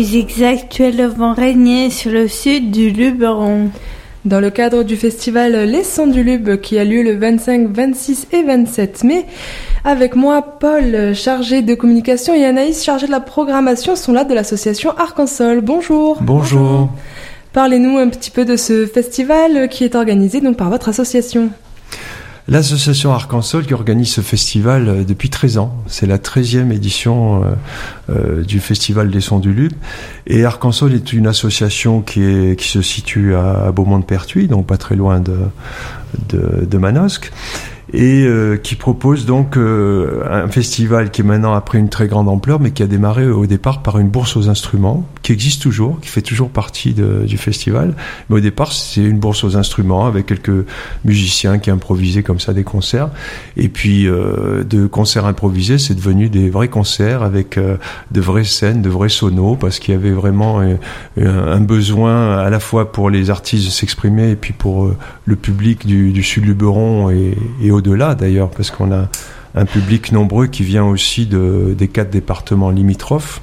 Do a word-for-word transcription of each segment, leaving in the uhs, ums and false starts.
musiques actuelles vont régner sur le sud du Luberon. Dans le cadre du festival Les Sons du Lube qui a lieu le vingt-cinq, vingt-six et vingt-sept mai, avec moi, Paul, chargé de communication, et Anaïs, chargée de la programmation, sont là de l'association Arc-en-Sol. Bonjour. Bonjour. Bonjour. Parlez-nous un petit peu de ce festival qui est organisé donc par votre association. L'association Arc-en-Sol qui organise ce festival depuis treize ans. C'est la treizième édition euh, euh, du Festival des Sons du Lube. Et Arc-en-Sol est une association qui, est, qui se situe à, à Beaumont-de-Pertuis, donc pas très loin de, de, de Manosque. Et euh, qui propose donc euh, un festival qui est maintenant a pris une très grande ampleur, mais qui a démarré au départ par une bourse aux instruments, qui existe toujours, qui fait toujours partie de, du festival. Mais au départ, c'est une bourse aux instruments avec quelques musiciens qui improvisaient comme ça des concerts. Et puis, euh, de concerts improvisés, c'est devenu des vrais concerts avec euh, de vraies scènes, de vrais sonos, parce qu'il y avait vraiment euh, un besoin à la fois pour les artistes de s'exprimer et puis pour euh, le public du, du Sud-Luberon et, et au-delà d'ailleurs, parce qu'on a un public nombreux qui vient aussi de, des quatre départements limitrophes.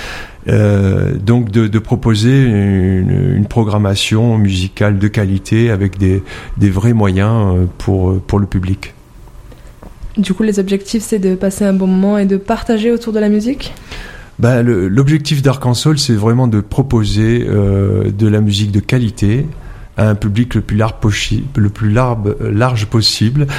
Euh, donc de, de proposer une, une programmation musicale de qualité avec des, des vrais moyens pour, pour le public. Du coup, les objectifs, c'est de passer un bon moment et de partager autour de la musique ? Ben, le, l'objectif d'Arc-en-Sol, c'est vraiment de proposer euh, de la musique de qualité à un public le plus large, pochi- le plus large, large possible.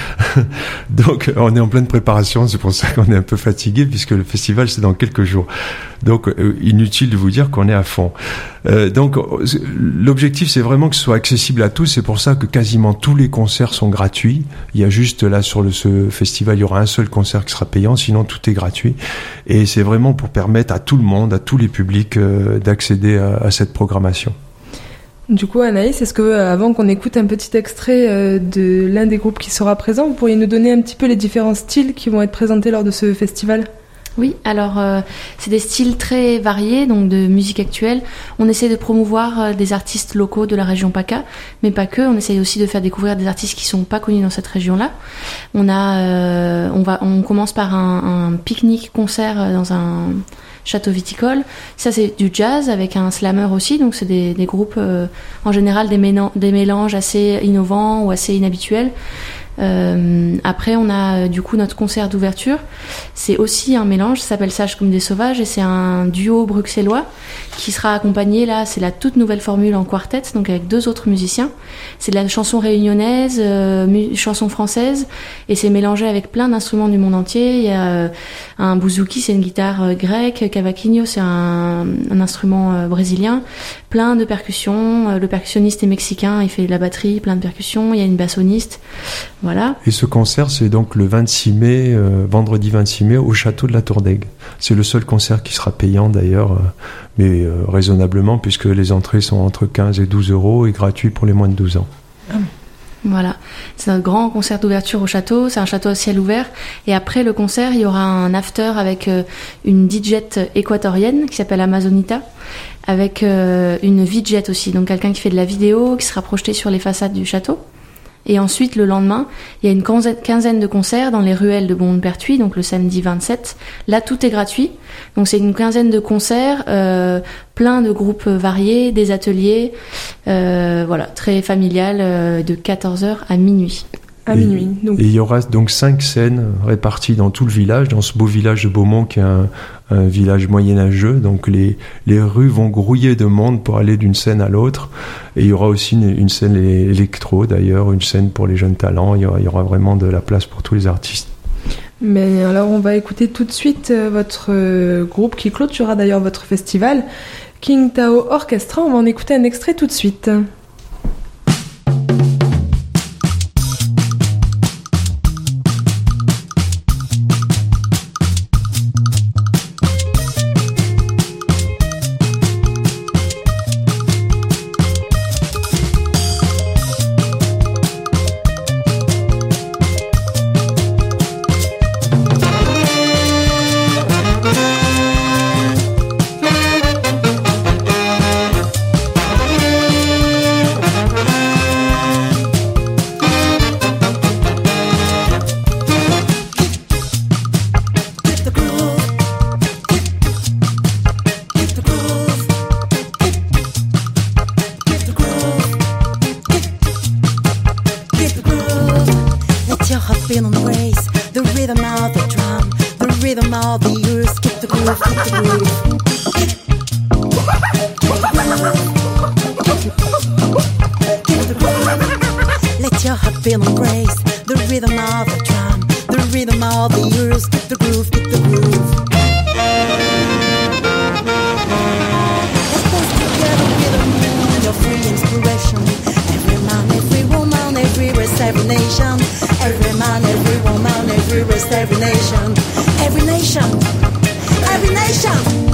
Donc, on est en pleine préparation, c'est pour ça qu'on est un peu fatigué, puisque le festival, c'est dans quelques jours. Donc, euh, inutile de vous dire qu'on est à fond. Euh, donc, l'objectif, c'est vraiment que ce soit accessible à tous. C'est pour ça que quasiment tous les concerts sont gratuits. Il y a juste, là, sur le, ce festival, il y aura un seul concert qui sera payant, sinon tout est gratuit. Et c'est vraiment pour permettre à tout le monde, à tous les publics, euh, d'accéder à, à cette programmation. Du coup, Anaïs, est-ce que, euh, avant qu'on écoute un petit extrait euh, de l'un des groupes qui sera présent, vous pourriez nous donner un petit peu les différents styles qui vont être présentés lors de ce festival ? Oui, alors euh, c'est des styles très variés, donc de musique actuelle. On essaie de promouvoir euh, des artistes locaux de la région PACA, mais pas que. On essaie aussi de faire découvrir des artistes qui sont pas connus dans cette région-là. On a, euh, on va, on commence par un, un pique-nique concert dans un château viticole. Ça, c'est du jazz avec un slammer aussi, donc c'est des, des groupes euh, en général des, mélan- des mélanges assez innovants ou assez inhabituels. Euh, après, on a euh, du coup notre concert d'ouverture. C'est aussi un mélange, ça s'appelle Sages comme des sauvages, et c'est un duo bruxellois qui sera accompagné, là, c'est la toute nouvelle formule en quartet, donc avec deux autres musiciens. C'est de la chanson réunionnaise, euh, mu- chanson française, et c'est mélangé avec plein d'instruments du monde entier. Il y a euh, un bouzouki, c'est une guitare euh, grecque, cavaquinho, c'est un, un instrument euh, brésilien, plein de percussions. Euh, le percussionniste est mexicain, il fait de la batterie, plein de percussions. Il y a une bassoniste. Voilà. Et ce concert, c'est donc le vingt-six mai, euh, vendredi vingt-six mai, au château de la Tour d'Aigle. C'est le seul concert qui sera payant d'ailleurs, euh, mais euh, raisonnablement, puisque les entrées sont entre quinze et douze euros et gratuits pour les moins de douze ans. Ah. Voilà, c'est un grand concert d'ouverture au château, c'est un château à ciel ouvert, et après le concert, il y aura un after avec euh, une D J équatorienne qui s'appelle Amazonita, avec euh, une V-Jet aussi, donc quelqu'un qui fait de la vidéo, qui sera projeté sur les façades du château. Et ensuite, le lendemain, il y a une quinzaine de concerts dans les ruelles de Beaumont-de-Pertuis, donc le samedi vingt-sept. Là, tout est gratuit. Donc, c'est une quinzaine de concerts, euh, plein de groupes variés, des ateliers, euh, voilà, très familial, euh, de quatorze heures à minuit. À minuit. Donc. Et il y aura donc cinq scènes réparties dans tout le village, dans ce beau village de Beaumont qui est un, un village moyenâgeux. Donc les, les rues vont grouiller de monde pour aller d'une scène à l'autre. Et il y aura aussi une, une scène électro d'ailleurs, une scène pour les jeunes talents. Il y aura, il y aura vraiment de la place pour tous les artistes. Mais alors on va écouter tout de suite euh, votre euh, groupe qui clôturera d'ailleurs votre festival, King Tao Orchestra. On va en écouter un extrait tout de suite. Thank Let your heart feel embrace the rhythm of the drum, the rhythm of the years, the groove, get the groove. Let's dance together with the moon, your free inspiration. Every man, every woman, every race, every nation. Every man, every woman, every race, every nation. Every nation, every nation.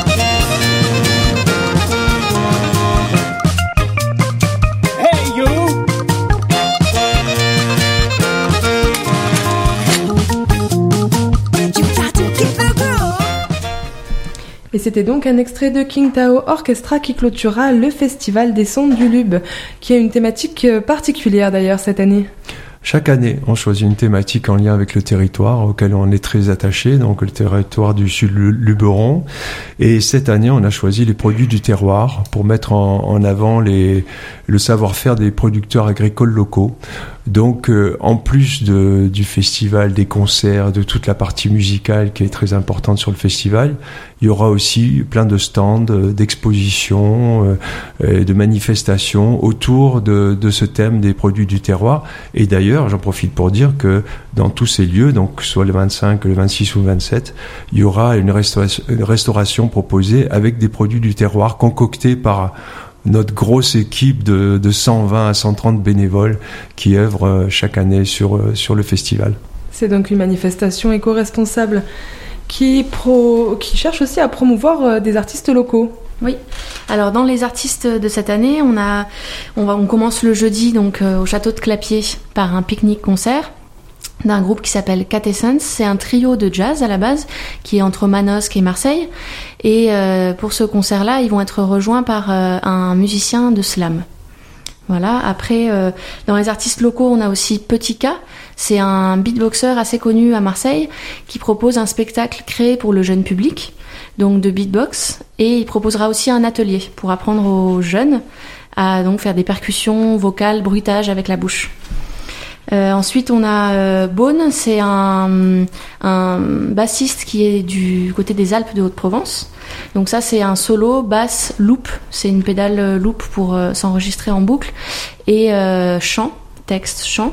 Et c'était donc un extrait de King Tao Orchestra qui clôturera le Festival des Sons du Lube, qui a une thématique particulière d'ailleurs cette année. Chaque année, on choisit une thématique en lien avec le territoire auquel on est très attaché, donc le territoire du Sud-Luberon. Et cette année, on a choisi les produits du terroir pour mettre en, en avant les, le savoir-faire des producteurs agricoles locaux. Donc, euh, en plus de, du festival, des concerts, de toute la partie musicale qui est très importante sur le festival, il y aura aussi plein de stands, d'expositions, euh, de manifestations autour de, de ce thème des produits du terroir. Et d'ailleurs, j'en profite pour dire que dans tous ces lieux, donc soit le vingt-cinq, le vingt-six ou le vingt-sept, il y aura une restauration, une restauration proposée avec des produits du terroir concoctés par notre grosse équipe de, de cent vingt à cent trente bénévoles qui œuvrent chaque année sur, sur le festival. C'est donc une manifestation éco-responsable qui, pro, qui cherche aussi à promouvoir des artistes locaux. Oui. Alors dans les artistes de cette année, on a, on va, on commence le jeudi donc euh, au château de Clapier par un pique-nique-concert d'un groupe qui s'appelle Quatessence. C'est un trio de jazz à la base qui est entre Manosque et Marseille. Et euh, pour ce concert-là, ils vont être rejoints par euh, un musicien de slam. Voilà. Après, euh, dans les artistes locaux, on a aussi Petit K. C'est un beatboxer assez connu à Marseille qui propose un spectacle créé pour le jeune public, donc de beatbox. Et il proposera aussi un atelier pour apprendre aux jeunes à donc faire des percussions vocales, bruitage avec la bouche. Euh, ensuite, on a euh, Beaune, c'est un, un bassiste qui est du côté des Alpes de Haute-Provence. Donc ça, c'est un solo basse loop, c'est une pédale loop pour euh, s'enregistrer en boucle, et euh, chant, texte, chant.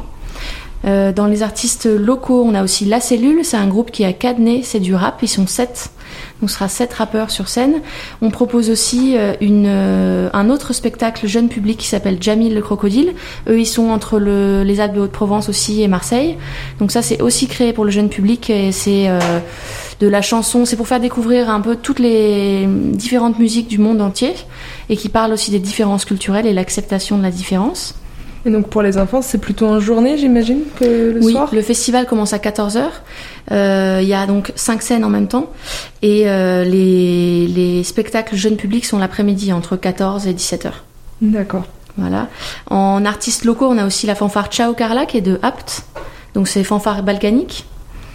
Euh, dans les artistes locaux, on a aussi La Cellule, c'est un groupe qui est à Cadenet, c'est du rap, ils sont sept. On sera sept rappeurs sur scène. On propose aussi une, un autre spectacle jeune public qui s'appelle Jamil le Crocodile. Eux, ils sont entre le, les Alpes de Haute-Provence aussi et Marseille. Donc ça, c'est aussi créé pour le jeune public et c'est euh, de la chanson. C'est pour faire découvrir un peu toutes les différentes musiques du monde entier et qui parlent aussi des différences culturelles et l'acceptation de la différence. Et donc pour les enfants, c'est plutôt en journée, j'imagine, que le oui, soir ? Oui, le festival commence à quatorze heures. Euh, il y a donc cinq scènes en même temps. Et euh, les, les spectacles jeunes publics sont l'après-midi, entre quatorze et dix-sept heures. D'accord. Voilà. En artistes locaux, on a aussi la fanfare Ciao Carla, qui est de Apt. Donc c'est fanfare balkanique.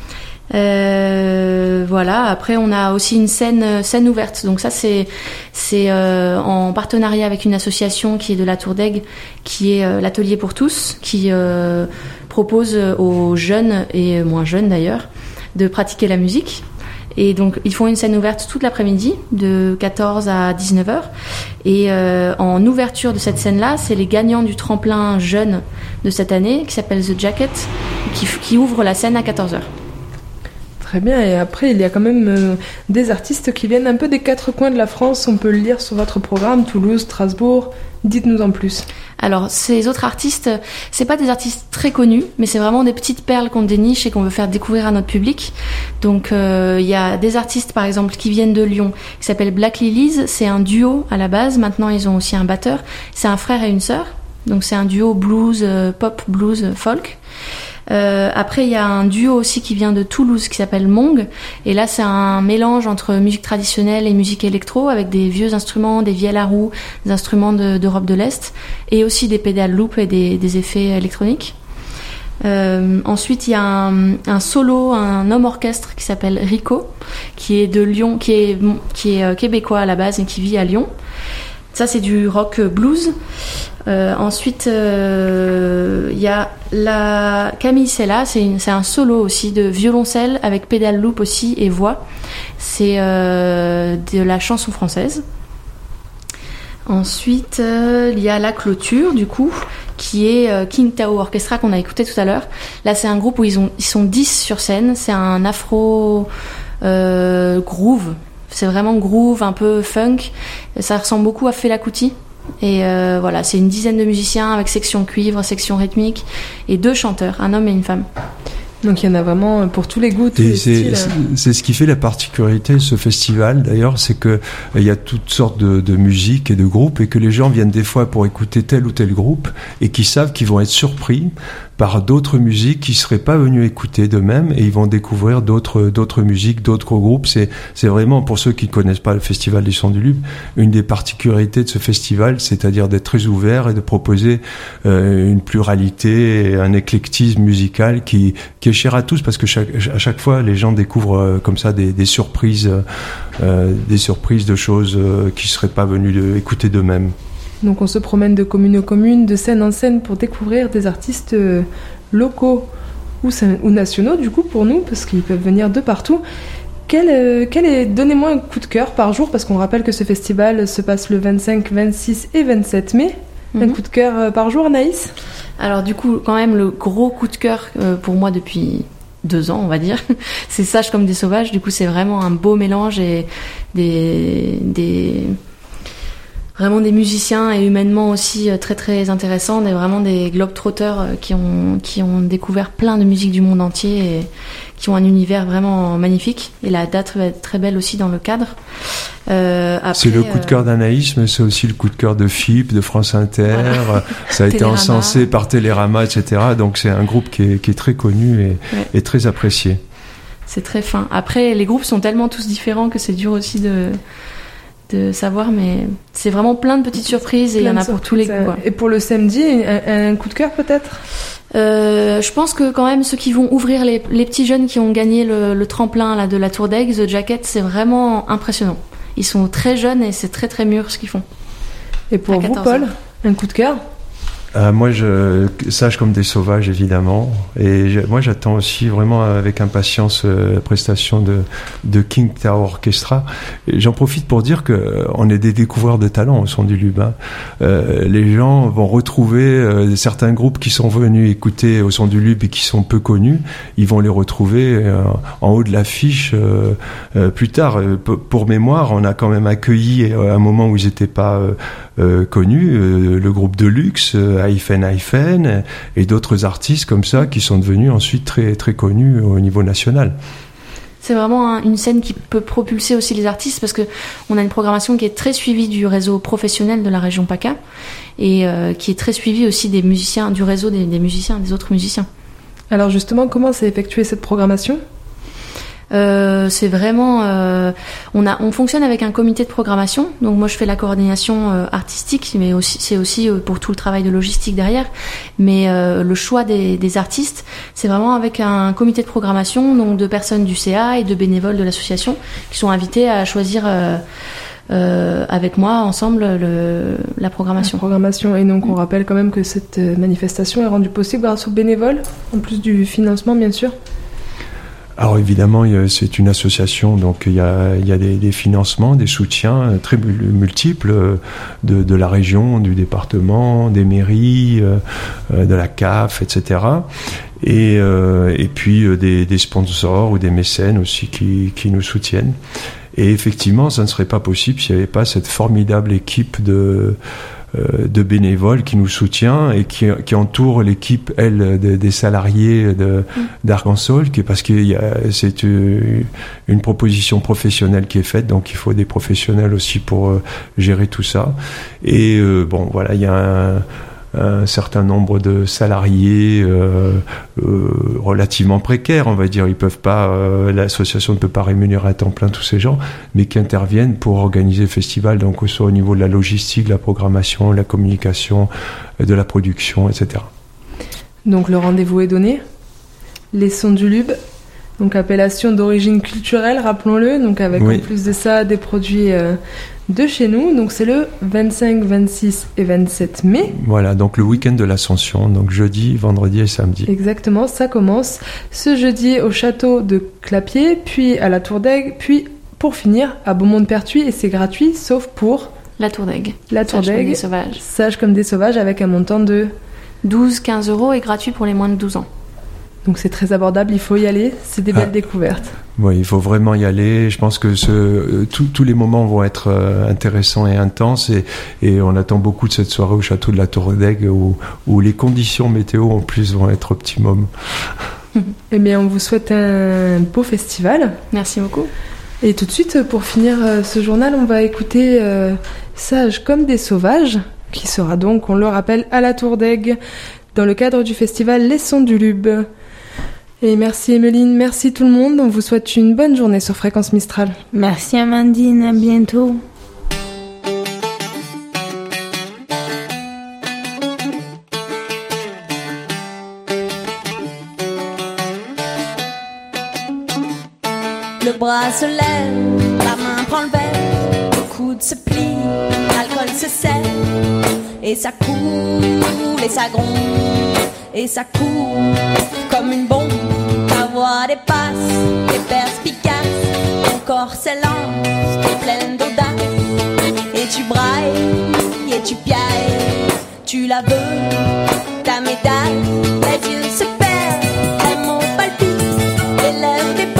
Euh, voilà. Après, on a aussi une scène, scène ouverte. Donc ça, c'est, c'est euh, en partenariat avec une association qui est de la Tour d'Aigle, qui est euh, l'Atelier pour tous, qui euh, propose aux jeunes et moins jeunes d'ailleurs de pratiquer la musique. Et donc, ils font une scène ouverte toute l'après-midi, de quatorze à dix-neuf heures. Et euh, en ouverture de cette scène-là, c'est les gagnants du tremplin jeune de cette année, qui s'appelle The Jacket, qui, qui ouvre la scène à quatorze heures. Très bien, et après il y a quand même euh, des artistes qui viennent un peu des quatre coins de la France, on peut le lire sur votre programme, Toulouse, Strasbourg, dites-nous en plus. Alors ces autres artistes, c'est pas des artistes très connus, mais c'est vraiment des petites perles qu'on déniche et qu'on veut faire découvrir à notre public. Donc il euh, y a des artistes par exemple qui viennent de Lyon, qui s'appellent Black Lilies, c'est un duo à la base, maintenant ils ont aussi un batteur, c'est un frère et une sœur, donc c'est un duo blues, euh, pop, blues, folk. Euh, après il y a un duo aussi qui vient de Toulouse qui s'appelle Mong, et là c'est un mélange entre musique traditionnelle et musique électro avec des vieux instruments, des vielles à roue, des instruments de, d'Europe de l'Est et aussi des pédales loop et des, des effets électroniques. Euh, ensuite il y a un, un solo, un homme orchestre qui s'appelle Rico, qui est de Lyon, qui est, qui est québécois à la base et qui vit à Lyon. Ça, c'est du rock blues. Euh, ensuite, il euh, y a la Camille Sella, c'est, une, c'est un solo aussi de violoncelle avec pédale loop aussi et voix. C'est euh, de la chanson française. Ensuite, il euh, y a la clôture, du coup, qui est euh, King Tao Orchestra qu'on a écouté tout à l'heure. Là, c'est un groupe où ils, ont, ils sont dix sur scène. C'est un afro euh, groove. C'est vraiment groove, un peu funk. Ça ressemble beaucoup à Fela Kuti. Et euh, voilà, c'est une dizaine de musiciens avec section cuivre, section rythmique et deux chanteurs, un homme et une femme. Donc il y en a vraiment pour tous les goûts, tous et les c'est, styles. C'est, c'est ce qui fait la particularité de ce festival d'ailleurs, c'est que il y a toutes sortes de, de musiques et de groupes et que les gens viennent des fois pour écouter tel ou tel groupe et qui savent qu'ils vont être surpris par d'autres musiques qu'ils seraient pas venus écouter d'eux-mêmes et ils vont découvrir d'autres d'autres musiques, d'autres groupes. C'est c'est vraiment pour ceux qui connaissent pas le Festival des Sons du Lube, une des particularités de ce festival, c'est-à-dire d'être très ouvert et de proposer euh, une pluralité et un éclectisme musical qui qui est cher à tous parce que chaque, à chaque fois les gens découvrent euh, comme ça des, des surprises, euh, des surprises de choses euh, qu'ils seraient pas venus de, écouter d'eux-mêmes. Donc on se promène de commune en commune, de scène en scène pour découvrir des artistes euh, locaux ou, ou nationaux du coup pour nous parce qu'ils peuvent venir de partout. Quel, euh, quel est, donnez-moi un coup de cœur par jour parce qu'on rappelle que ce festival se passe le vingt-cinq, vingt-six et vingt-sept mai. Mm-hmm. Un coup de cœur euh, par jour, Anaïs ? Alors du coup quand même le gros coup de cœur euh, pour moi depuis deux ans on va dire, c'est Sages comme des sauvages. Du coup c'est vraiment un beau mélange et des... des... vraiment des musiciens et humainement aussi très très intéressants, et vraiment des globetrotters qui ont, qui ont découvert plein de musiques du monde entier et qui ont un univers vraiment magnifique. Et la date va être très belle aussi dans le cadre. Euh, après, c'est le coup de cœur d'Anaïs, mais c'est aussi le coup de cœur de F I P, de France Inter. Voilà. Ça a été Télérama. encensé par Télérama, et cetera. Donc c'est un groupe qui est, qui est très connu et, ouais. et très apprécié. C'est très fin. Après, les groupes sont tellement tous différents que c'est dur aussi de... de savoir, mais c'est vraiment plein de petites surprises et il y en a pour tous les goûts. Et pour le samedi, un, un coup de cœur peut-être ? euh, Je pense que quand même ceux qui vont ouvrir, les, les petits jeunes qui ont gagné le, le tremplin là, de la Tour d'Aigues, The Jacket, c'est vraiment impressionnant. Ils sont très jeunes et c'est très très mûr ce qu'ils font. Et pour vous, Paul, un coup de cœur ? Euh, moi, je Sages comme des sauvages, évidemment. Et je, moi, j'attends aussi vraiment avec impatience euh, la prestation de, de King Tao Orchestra. Et j'en profite pour dire que euh, on est des découvreurs de talent au Son du Lube. Hein. Euh, les gens vont retrouver euh, certains groupes qui sont venus écouter au Son du Lube et qui sont peu connus. Ils vont les retrouver euh, en haut de l'affiche euh, euh, plus tard. Euh, p- pour mémoire, on a quand même accueilli euh, un moment où ils n'étaient pas euh, euh, connus, euh, le groupe Deluxe, euh, Hyphen Hyphen et d'autres artistes comme ça qui sont devenus ensuite très, très connus au niveau national. C'est vraiment un, une scène qui peut propulser aussi les artistes parce qu'on a une programmation qui est très suivie du réseau professionnel de la région PACA et euh, qui est très suivie aussi des musiciens, du réseau des, des musiciens, des autres musiciens. Alors justement, comment s'est effectuée cette programmation ? Euh, c'est vraiment euh, on a on fonctionne avec un comité de programmation, donc moi je fais la coordination euh, artistique, mais aussi c'est aussi euh, pour tout le travail de logistique derrière, mais euh, le choix des, des artistes c'est vraiment avec un comité de programmation, donc de personnes du C A et de bénévoles de l'association qui sont invités à choisir euh, euh, avec moi ensemble le, la programmation. La programmation. Et donc on rappelle quand même que cette manifestation est rendue possible grâce aux bénévoles, en plus du financement bien sûr. Alors évidemment, c'est une association, donc il y a, il y a des, des financements, des soutiens très multiples de, de la région, du département, des mairies, de la C A F, et cetera. Et, et puis des, des sponsors ou des mécènes aussi qui, qui nous soutiennent. Et effectivement, ça ne serait pas possible s'il n'y avait pas cette formidable équipe de... de bénévoles qui nous soutient et qui, qui entoure l'équipe, elle, de, des salariés de, d'Arc-en-Saul, qui, parce que y a, c'est une, une proposition professionnelle qui est faite, donc il faut des professionnels aussi pour euh, gérer tout ça. Et euh, bon, voilà, il y a un, un certain nombre de salariés euh, euh, relativement précaires, on va dire. Ils peuvent pas, euh, l'association ne peut pas rémunérer à temps plein tous ces gens, mais qui interviennent pour organiser le festival, donc soit au niveau de la logistique, de la programmation, de la communication, de la production, et cetera. Donc le rendez-vous est donné. Les Sons du Lube, Donc appellation d'origine culturelle, rappelons-le, donc avec Oui. en plus de ça des produits euh, de chez nous. Donc c'est le vingt-cinq, vingt-six et vingt-sept mai. Voilà, donc le week-end de l'Ascension, donc jeudi, vendredi et samedi. Exactement, ça commence ce jeudi au château de Clapier, puis à la Tour d'Aigle, puis pour finir à Beaumont-de-Pertuis, et c'est gratuit sauf pour La Tour d'Aigle. la Tour Sage comme d'Aigle, des sauvages. Sage comme des sauvages, avec un montant de... douze, quinze euros et gratuit pour les moins de douze ans. Donc c'est très abordable, il faut y aller, c'est des Ah. belles découvertes. Oui, il faut vraiment y aller. Je pense que ce, euh, tout- tous les moments vont être euh, intéressants et intenses et, et on attend beaucoup de cette soirée au château de la Tour d'Aigle où, où les conditions météo en plus vont être optimum. Eh bien, on vous souhaite un beau festival. Merci beaucoup. Et tout de suite, pour finir euh, ce journal, on va écouter euh, Sage comme des sauvages, qui sera donc, on le rappelle, à la Tour d'Aigle, dans le cadre du festival Les Sons du Lube. Et merci Emeline, merci tout le monde. On vous souhaite une bonne journée sur Fréquence Mistral. Merci Amandine, à bientôt. Le bras se lève, la main prend le verre, le coude se plie, l'alcool se serre, et ça coule, et ça gronde, et ça coule comme une bombe. Ta voix dépasse, t'es perspicace, ton corps s'élance, t'es pleine d'audace, et tu brailles, et tu piailles, tu la veux, ta médaille, les yeux se perdent, les mots palpitent, les lèvres débordent.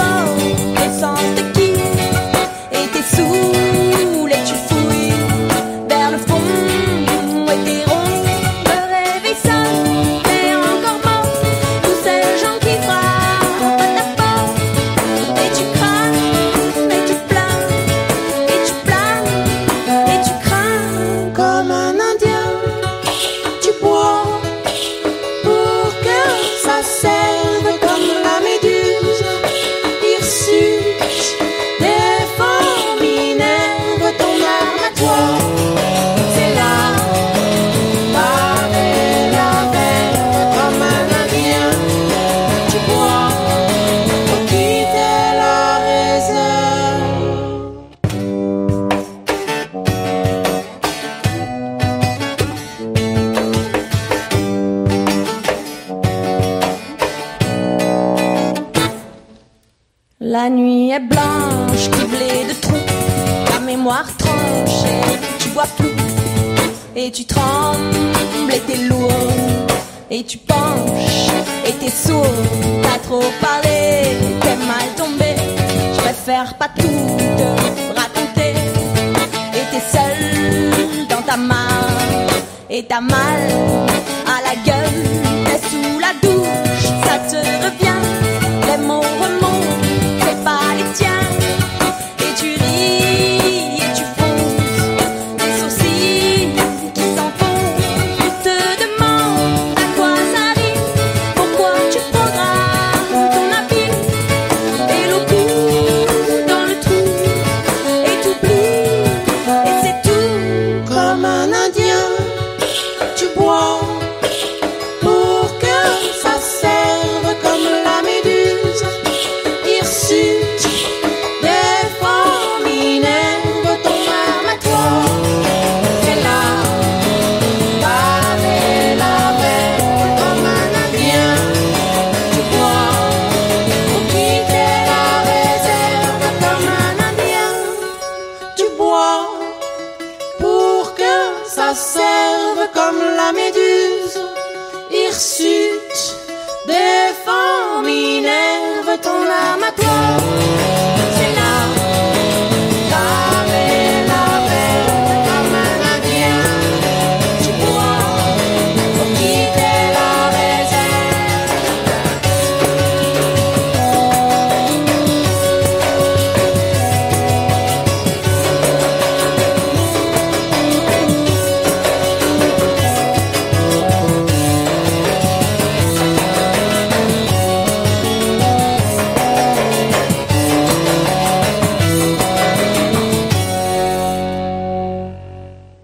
La nuit est blanche, criblée de trous, ta mémoire tranche et tu vois flou, et tu trembles et t'es lourd, et tu penches et t'es sourd, t'as trop parlé, t'es mal tombé, je préfère pas tout te raconter, et t'es seul dans ta main, et t'as mal à la gueule, t'es sous la douche, ça te revient, les mots remontent. Pas les tiens, et tu ris et tu fonces, tes sourcils qui s'enfoncent. Tu te demandes à quoi ça rime, pourquoi tu programmes ton habit, et l'eau coule dans le trou, et t'oublies, et c'est tout. Comme un indien, tu bois pour que ça serve comme la méduse. Hirsute, des formes Minerve, ton âme à toi. C'est là, pavé la mer, comme un indien. Tu bois pour quitter la réserve, comme un indien. Tu bois pour que ça serve comme la méduse. Hirsute, des formes Minerve, ton âme à toi.